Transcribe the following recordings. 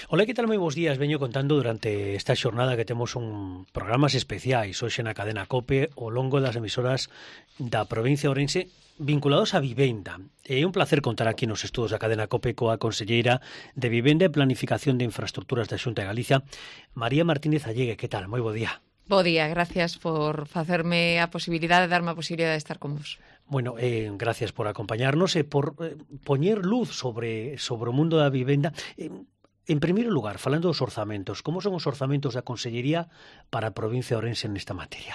Ola, que tal? Moi bons días. Veño contando durante esta xornada que temos programas especiais hoxe na cadena COPE ao longo das emisoras da provincia de Ourense vinculados á vivenda. É un placer contar aquí nos estudos da cadena COPE coa conselleira de Vivenda e Planificación de Infraestructuras da Xunta de Galicia, María Martínez Allegue. Que tal? Moi bo día. Bo día, gracias por facerme a posibilidade, darme a posibilidade de estar con vos. Bueno, gracias por acompañarnos e por poñer luz sobre o mundo da vivenda. En primeiro lugar, falando dos orzamentos, como son os orzamentos da Consellería para a provincia de Ourense nesta materia?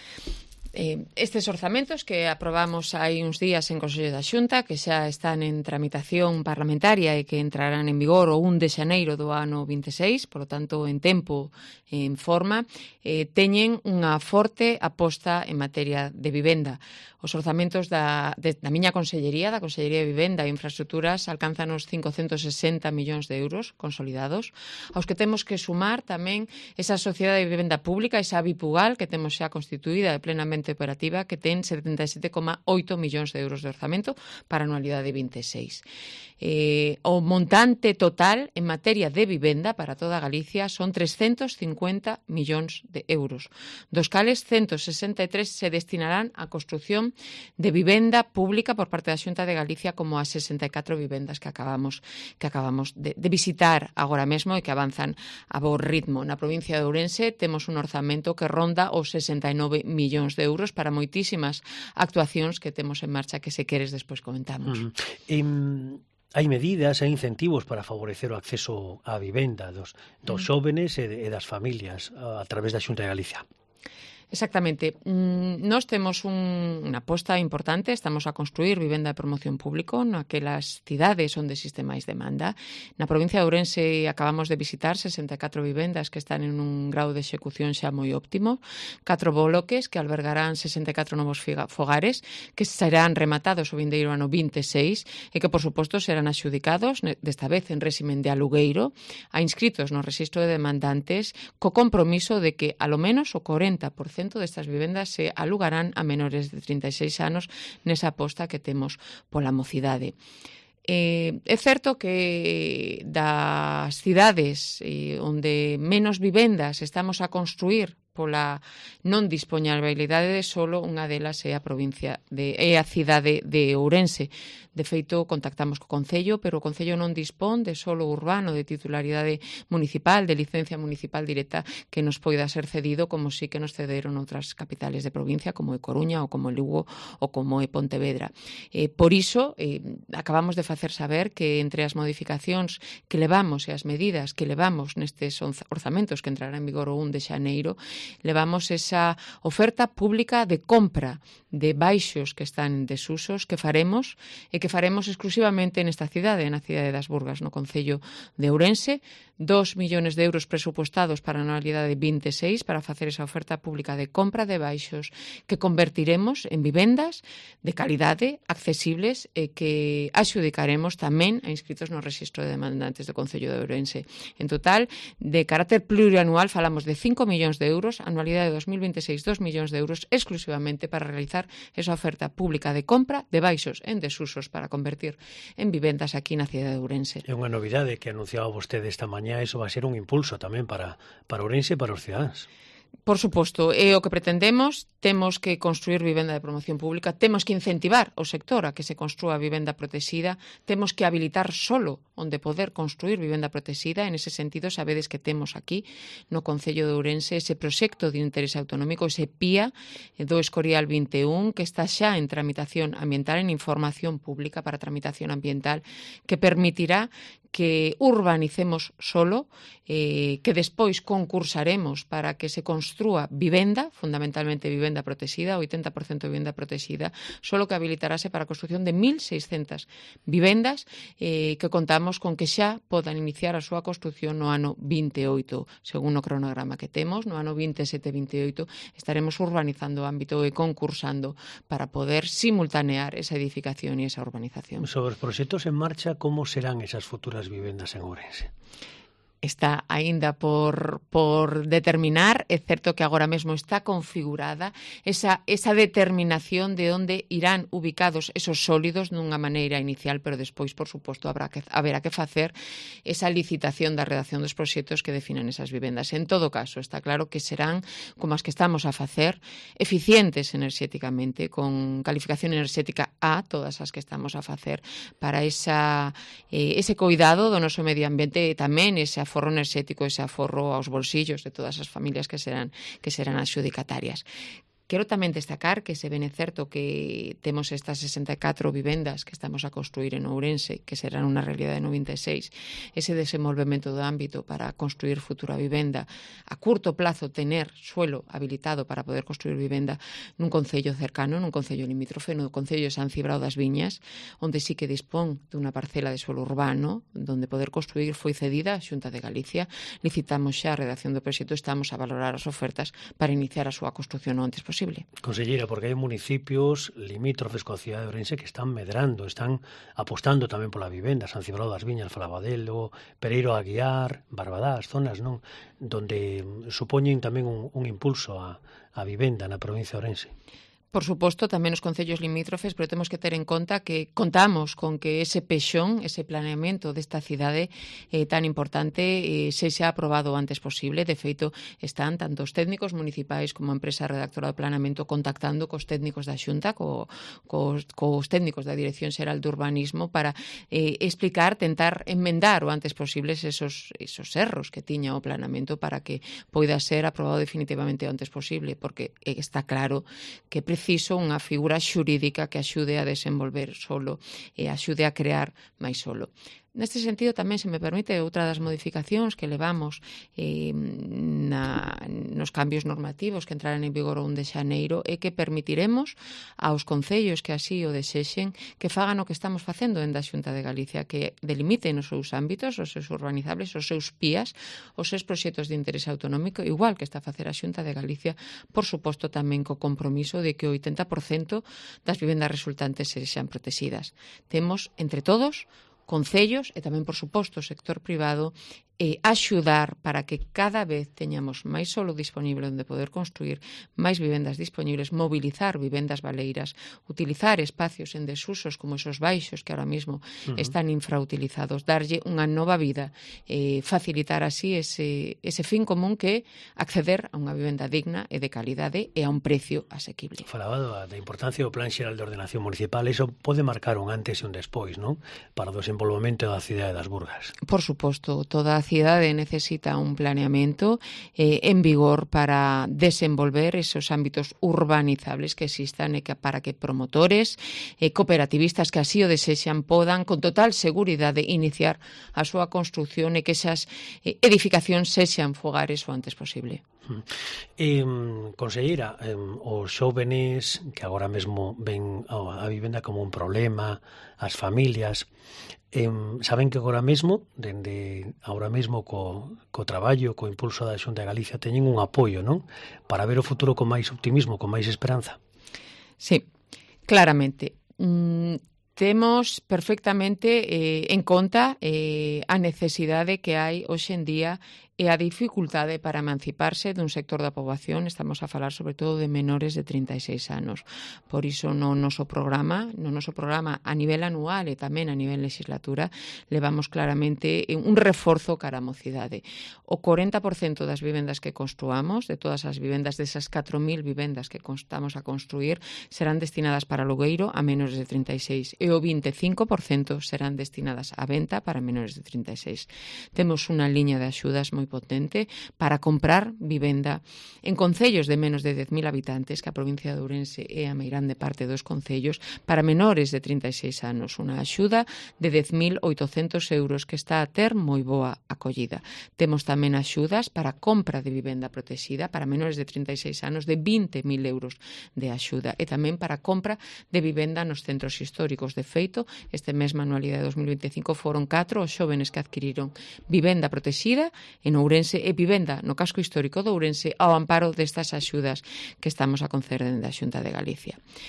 Estes orzamentos que aprobamos hai uns días en Consello da Xunta, que xa están en tramitación parlamentaria e que entrarán en vigor o 1 de xaneiro do ano 26, polo tanto, en tempo, en forma, teñen unha forte aposta en materia de vivenda. Os orzamentos da miña Consellería, da Consellería de Vivenda e Infraestructuras, alcanzan os 560 millóns de euros consolidados, aos que temos que sumar tamén esa Sociedade de Vivenda Pública, esa Bipugal, que temos xa constituída e plenamente operativa, que ten 77,8 millóns de euros de orzamento para a anualidade 26. O montante total en materia de vivenda para toda Galicia son 350 millóns de euros, dos cales 163 se destinarán á construción de vivenda pública por parte da Xunta de Galicia, como as 64 vivendas que acabamos de visitar agora mesmo e que avanzan a bo ritmo. Na provincia de Ourense temos un orzamento que ronda os 69 millóns de euros para moitísimas actuacións que temos en marcha, que se queres despois comentamos. Hai medidas, hai incentivos para favorecer o acceso á vivenda dos xóvenes e das familias a través da Xunta de Galicia. Exactamente. Nós temos unha aposta importante, estamos a construir vivenda de promoción público naquelas cidades onde existe máis demanda. Na provincia de Ourense acabamos de visitar 64 vivendas que están en un grau de execución xa moi óptimo, 4 bloques que albergarán 64 novos fogares que serán rematados o vindeiro ano 26 e que, por suposto, serán axudicados, desta vez en réximen de alugueiro, a inscritos no rexistro de demandantes co compromiso de que, alo menos, o 40% destas vivendas se alugarán a menores de 36 anos nesa aposta que temos pola mocidade. É certo que das cidades onde menos vivendas estamos a construir pola non disponibilidade de solo, unha delas é a cidade de Ourense. De feito, contactamos co Concello, pero o Concello non dispón de solo urbano de titularidade municipal, de licencia municipal directa que nos poida ser cedido, como sí que nos cederon outras capitales de provincia, como é Coruña, ou como é Lugo, ou como é Pontevedra. Por iso, acabamos de facer saber que entre as modificacións que levamos e as medidas que levamos nestes orzamentos que entrarán en vigor o 1 de xaneiro, levamos esa oferta pública de compra de baixos que están en desusos que faremos exclusivamente nesta cidade, na cidade das Burgas, no Concello de Ourense, 2 millóns de euros presupostados para a anualidade 26 para facer esa oferta pública de compra de baixos que convertiremos en vivendas de calidade, accesibles e que axudicaremos tamén a inscritos no rexistro de demandantes do Concello de Ourense. En total, de carácter plurianual, falamos de 5 millóns de euros, anualidade de 2026, 2 millóns de euros exclusivamente para realizar esa oferta pública de compra de baixos en desusos para convertir en vivendas aquí na cidade de Ourense. É unha novidade que anunciaba vostede esta mañá, eso va a ser un impulso tamén para Ourense e para os cidadáns. Por suposto, é o que pretendemos. Temos que construir vivenda de promoción pública, temos que incentivar o sector a que se construa vivenda protexida, temos que habilitar solo onde poder construir vivenda protexida. En ese sentido, sabedes que temos aquí no Concello de Ourense ese proxecto de interese autonómico, ese PIA do Escorial 21, que está xa en tramitación ambiental, en información pública para tramitación ambiental, que permitirá que urbanicemos solo, que despois concursaremos para que se construa vivenda, fundamentalmente vivenda protexida, 80% de vivenda protexida, solo que habilitarase para a construción de 1.600 vivendas que contamos con que xa podan iniciar a súa construción no ano 28, según o cronograma que temos. No ano 27-28 estaremos urbanizando o ámbito e concursando para poder simultanear esa edificación e esa urbanización. Sobre os proxectos en marcha, como serán esas futuras vivendas en Ourense? está aínda por determinar. É certo que agora mesmo está configurada esa determinación de onde irán ubicados esos sólidos nunha maneira inicial, pero despois, por suposto, haberá que facer esa licitación da redacción dos proxectos que definan esas vivendas. En todo caso, está claro que serán, como as que estamos a facer, eficientes enerxéticamente, con calificación enerxética A, todas as que estamos a facer, para ese cuidado do noso medio ambiente e tamén ese aforro enerxético, ese aforro aos bolsillos de todas as familias que serán adxudicatarias. Quero tamén destacar que se ben é certo que temos estas 64 vivendas que estamos a construir en Ourense, que serán unha realidade de 96, ese desenvolvemento do ámbito para construir futura vivenda, a curto plazo tener suelo habilitado para poder construir vivenda nun concello cercano, nun concello limítrofe, no concello de San Cibrao das Viñas, onde sí que dispón dunha parcela de suelo urbano, donde poder construir foi cedida a Xunta de Galicia. Licitamos xa a redacción do proxecto, estamos a valorar as ofertas para iniciar a súa construción o antes posible. Conselleira, porque hai municipios limítrofes coa cidade de Ourense que están medrando, están apostando tamén pola vivenda, San Cibrao das Viñas, Falabadelo, Pereiro Aguiar, Barbadás, zonas non donde supoñen tamén un impulso á vivenda na provincia de Ourense. Por suposto, tamén os concellos limítrofes, pero temos que ter en conta que contamos con que ese pexón, ese planeamento desta cidade tan importante sexa aprobado o antes posible. De feito, están tanto os técnicos municipais como a empresa redactora do planeamento contactando cos técnicos da Xunta, cos técnicos da Dirección Xeral de Urbanismo para explicar, tentar enmendar o antes posible esos erros que tiña o planeamento para que poida ser aprobado definitivamente o antes posible, porque está claro que preciso unha figura xurídica que axude a desenvolver solo e axude a crear máis solo. Neste sentido, tamén, se me permite, outra das modificacións que levamos nos cambios normativos que entrarán en vigor o 1 de xaneiro é que permitiremos aos concellos que así o desexen que fagan o que estamos facendo en da Xunta de Galicia, que delimiten os seus ámbitos, os seus urbanizables, os seus PIAs, os seus proxectos de interés autonómico, igual que está a facer a Xunta de Galicia, por suposto tamén co compromiso de que o 80% das vivendas resultantes sexan protegidas. Temos, entre todos, concellos e tamén, por suposto, o sector privado axudar para que cada vez teñamos máis solo disponible onde poder construir, máis vivendas disponibles, mobilizar vivendas baleiras, utilizar espacios en desusos como esos baixos que ahora mismo están infrautilizados, darlle unha nova vida, facilitar así ese fin común que é acceder a unha vivenda digna e de calidade e a un precio asequible. Falaba da importancia do Plan Xeral de Ordenación Municipal, iso pode marcar un antes e un despois, non? Para o desenvolvemento da cidade das Burgas. Por suposto, toda a cidade necesita un planeamento en vigor para desenvolver esos ámbitos urbanizables que existan e para que promotores e cooperativistas que así o desexan podan con total seguridade iniciar a súa construción e que esas edificacións sexan fogares o antes posible. Conselleira, os xóvenes que agora mesmo ven a vivenda como un problema, as familias, saben que agora mesmo, dende agora mesmo co traballo, co impulso da Xunta de Galicia, teñen un apoio, non? Para ver o futuro con máis optimismo, con máis esperanza. Sí, claramente. Temos perfectamente en conta a necesidade que hai hoxe en día e a dificultade para emanciparse dun sector da poboación. Estamos a falar sobre todo de menores de 36 anos. Por iso no noso programa a nivel anual e tamén a nivel legislatura levamos claramente un reforzo cara a mocidade. O 40% das vivendas que construamos, de todas as vivendas, desas 4.000 vivendas que estamos a construir, serán destinadas para alugueiro a menores de 36 e o 25% serán destinadas a venta para menores de 36. Temos unha liña de axudas moi potente para comprar vivenda en concellos de menos de 10.000 habitantes, que a provincia de Ourense é a meirande parte dos concellos, para menores de 36 anos. Unha axuda de 10.800 euros que está a ter moi boa acollida. Temos tamén axudas para compra de vivenda protegida para menores de 36 anos de 20.000 euros de axuda e tamén para compra de vivenda nos centros históricos. De feito, este mesma anualidade de 2025 foron 4 os xóvenes que adquiriron vivenda protegida en Ourense e vivenda no casco histórico de Ourense ao amparo destas axudas que estamos a conceder dende a Xunta de Galicia.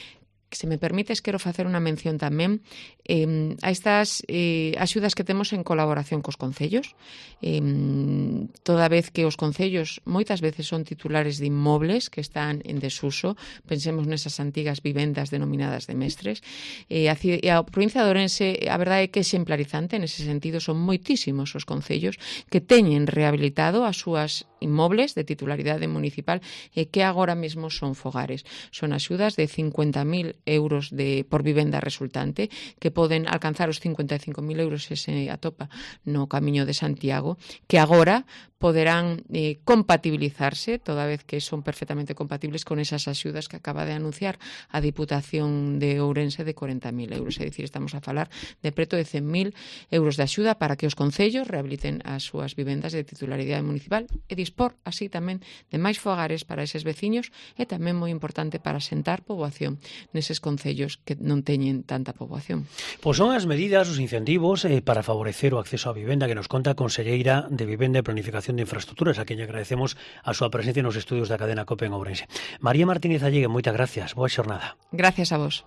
Se me permites, quero facer unha mención tamén a estas axudas que temos en colaboración cos concellos. Toda vez que os concellos moitas veces son titulares de inmobles que están en desuso, pensemos nesas antigas vivendas denominadas de mestres, e a provincia de Ourense, a verdade é que é exemplarizante nese sentido, son moitísimos os concellos que teñen rehabilitado as súas inmobles de titularidade municipal e que agora mesmo son fogares. Son axudas de 50.000 euros por vivenda resultante, que poden alcanzar os 55.000 euros se se atopa no Camiño de Santiago, que agora poderán compatibilizarse, toda vez que son perfectamente compatibles con esas axudas que acaba de anunciar a Diputación de Ourense de 40.000 euros. É dicir, estamos a falar de preto de 100.000 euros de axuda para que os concellos rehabiliten as súas vivendas de titularidade municipal e dispor así tamén de máis fogares para eses veciños, e tamén moi importante para asentar poboación neses concellos que non teñen tanta poboación. Pois son as medidas, os incentivos para favorecer o acceso á vivenda que nos conta a conselleira de Vivenda e Planificación de Infraestructuras, a quen agradecemos a súa presencia nos estudios da cadena COPE en Ourense. María Martínez Allegue, moitas gracias. Boa xornada. Gracias a vos.